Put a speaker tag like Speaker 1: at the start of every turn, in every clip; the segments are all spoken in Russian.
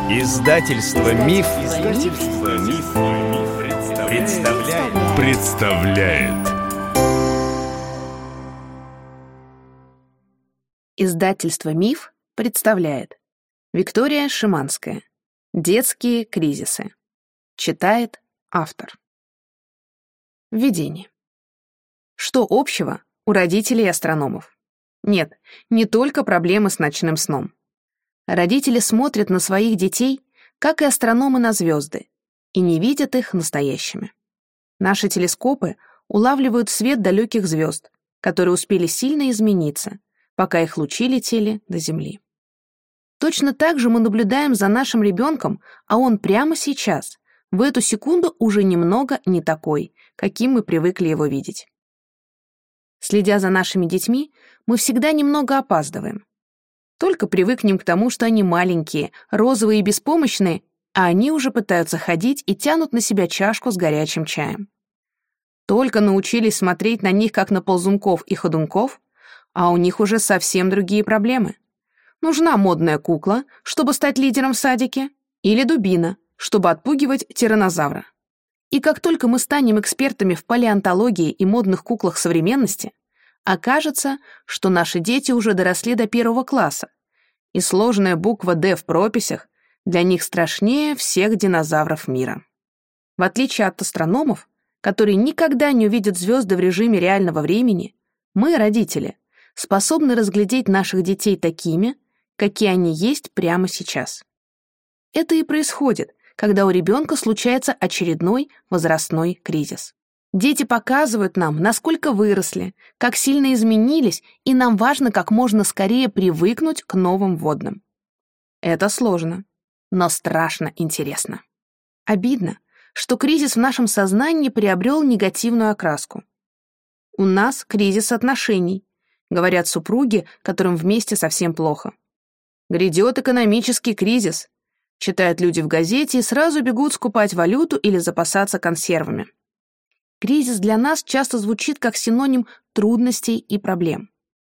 Speaker 1: Издательство Миф, представляет.
Speaker 2: Издательство Миф представляет. Виктория Шиманская. Детские кризисы. Читает автор. Введение. Что общего у родителей астрономов? Нет, не только проблемы с ночным сном. Родители смотрят на своих детей, как и астрономы на звезды, и не видят их настоящими. Наши телескопы улавливают свет далеких звезд, которые успели сильно измениться, пока их лучи летели до Земли. Точно так же мы наблюдаем за нашим ребенком, а он прямо сейчас, в эту секунду уже немного не такой, каким мы привыкли его видеть. Следя за нашими детьми, мы всегда немного опаздываем. Только привыкнем к тому, что они маленькие, розовые и беспомощные, а они уже пытаются ходить и тянут на себя чашку с горячим чаем. Только научились смотреть на них, как на ползунков и ходунков, а у них уже совсем другие проблемы. Нужна модная кукла, чтобы стать лидером в садике, или дубина, чтобы отпугивать тираннозавра. И как только мы станем экспертами в палеонтологии и модных куклах современности, окажется, что наши дети уже доросли до 1 класса, и сложная буква «Д» в прописях для них страшнее всех динозавров мира. В отличие от астрономов, которые никогда не увидят звезды в режиме реального времени, мы, родители, способны разглядеть наших детей такими, какие они есть прямо сейчас. Это и происходит, когда у ребенка случается очередной возрастной кризис. Дети показывают нам, насколько выросли, как сильно изменились, и нам важно как можно скорее привыкнуть к новым вводным. Это сложно, но страшно интересно. Обидно, что кризис в нашем сознании приобрел негативную окраску. «У нас кризис отношений», — говорят супруги, которым вместе совсем плохо. «Грядет экономический кризис», — читают люди в газете и сразу бегут скупать валюту или запасаться консервами. Кризис для нас часто звучит как синоним трудностей и проблем.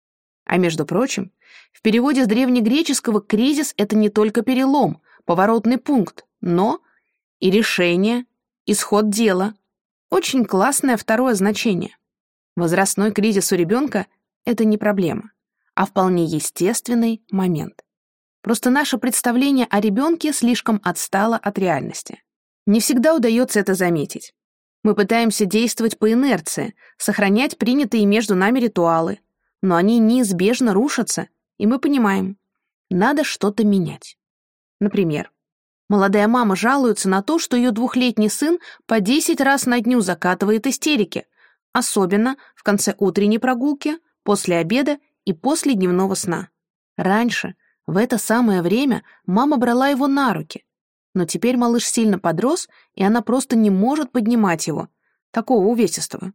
Speaker 2: А между прочим, в переводе с древнегреческого кризис — это не только перелом, поворотный пункт, но и решение, исход дела. Очень классное второе значение. Возрастной кризис у ребенка — это не проблема, а вполне естественный момент. Просто наше представление о ребенке слишком отстало от реальности. Не всегда удается это заметить. Мы пытаемся действовать по инерции, сохранять принятые между нами ритуалы, но они неизбежно рушатся, и мы понимаем, надо что-то менять. Например, молодая мама жалуется на то, что ее 2-летний сын по 10 раз на дню закатывает истерики, особенно в конце утренней прогулки, после обеда и после дневного сна. Раньше, в это самое время, мама брала его на руки, но теперь малыш сильно подрос, и она просто не может поднимать его, такого увесистого.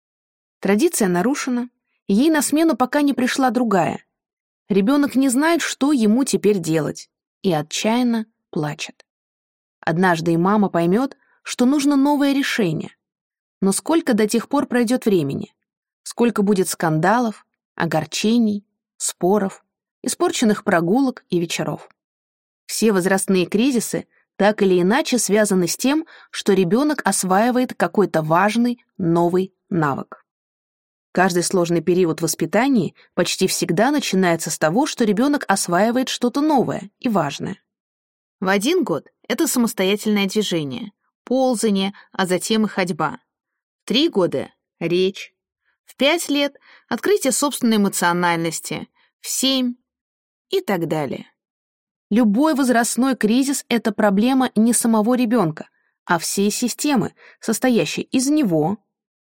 Speaker 2: Традиция нарушена, и ей на смену пока не пришла другая. Ребенок не знает, что ему теперь делать, и отчаянно плачет. Однажды и мама поймет, что нужно новое решение. Но сколько до тех пор пройдет времени? Сколько будет скандалов, огорчений, споров, испорченных прогулок и вечеров? Все возрастные кризисы так или иначе связаны с тем, что ребенок осваивает какой-то важный новый навык. Каждый сложный период воспитания почти всегда начинается с того, что ребенок осваивает что-то новое и важное. В 1 год это самостоятельное движение, ползание, а затем и ходьба. В 3 года — речь. В 5 лет — открытие собственной эмоциональности. В 7 и так далее. Любой возрастной кризис — это проблема не самого ребенка, а всей системы, состоящей из него,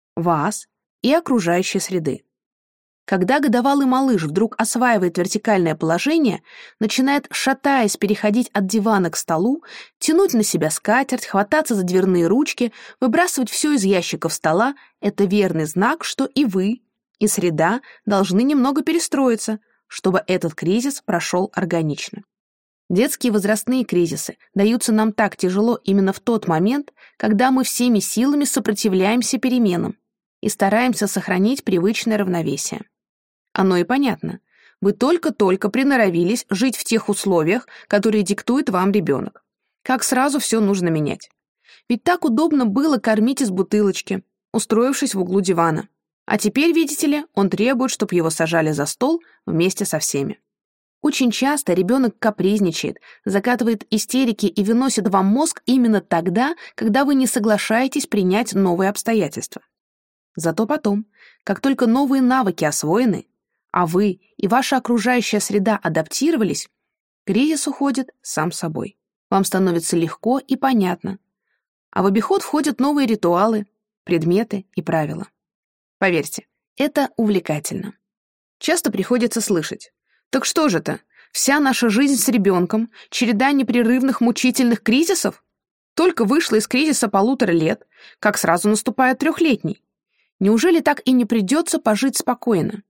Speaker 2: вас и окружающей среды. Когда годовалый малыш вдруг осваивает вертикальное положение, начинает, шатаясь, переходить от дивана к столу, тянуть на себя скатерть, хвататься за дверные ручки, выбрасывать все из ящиков стола, это верный знак, что и вы, и среда должны немного перестроиться, чтобы этот кризис прошел органично. Детские возрастные кризисы даются нам так тяжело именно в тот момент, когда мы всеми силами сопротивляемся переменам и стараемся сохранить привычное равновесие. Оно и понятно. Вы только-только приноровились жить в тех условиях, которые диктует вам ребенок. Как сразу все нужно менять. Ведь так удобно было кормить из бутылочки, устроившись в углу дивана. А теперь, видите ли, он требует, чтобы его сажали за стол вместе со всеми. Очень часто ребенок капризничает, закатывает истерики и выносит вам мозг именно тогда, когда вы не соглашаетесь принять новые обстоятельства. Зато потом, как только новые навыки освоены, а вы и ваша окружающая среда адаптировались, кризис уходит сам собой. Вам становится легко и понятно. А в обиход входят новые ритуалы, предметы и правила. Поверьте, это увлекательно. Часто приходится слышать: так что же это, вся наша жизнь с ребенком, череда непрерывных мучительных кризисов? Только вышла из кризиса 1,5 лет, как сразу наступает 3-летний. Неужели так и не придется пожить спокойно?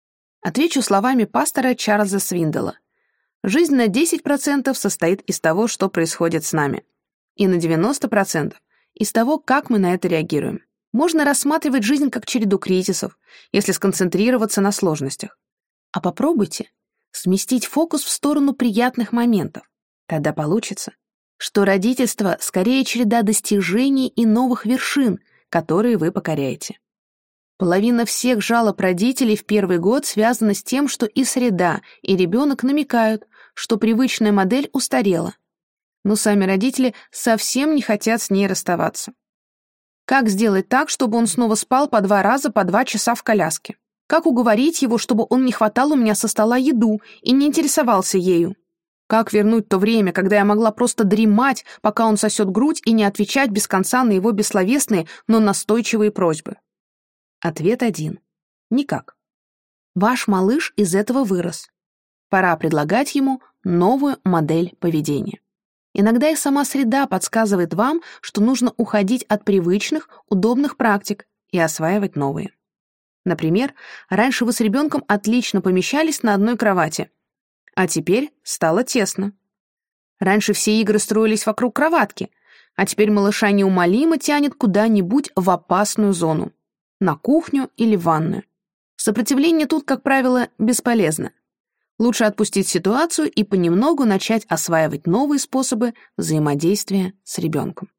Speaker 2: Отвечу словами пастора Чарльза Свинделла. Жизнь на 10% состоит из того, что происходит с нами, и на 90% из того, как мы на это реагируем. Можно рассматривать жизнь как череду кризисов, если сконцентрироваться на сложностях. А попробуйте сместить фокус в сторону приятных моментов. Тогда получится, что родительство скорее череда достижений и новых вершин, которые вы покоряете. Половина всех жалоб родителей в первый год связана с тем, что и среда, и ребенок намекают, что привычная модель устарела. Но сами родители совсем не хотят с ней расставаться. Как сделать так, чтобы он снова спал по 2 раза по 2 часа в коляске? Как уговорить его, чтобы он не хватал у меня со стола еду и не интересовался ею? Как вернуть то время, когда я могла просто дремать, пока он сосет грудь, и не отвечать без конца на его бессловесные, но настойчивые просьбы? Ответ один. Никак. Ваш малыш из этого вырос. Пора предлагать ему новую модель поведения. Иногда и сама среда подсказывает вам, что нужно уходить от привычных, удобных практик и осваивать новые. Например, раньше вы с ребенком отлично помещались на одной кровати, а теперь стало тесно. Раньше все игры строились вокруг кроватки, а теперь малыша неумолимо тянет куда-нибудь в опасную зону, на кухню или в ванную. Сопротивление тут, как правило, бесполезно. Лучше отпустить ситуацию и понемногу начать осваивать новые способы взаимодействия с ребенком.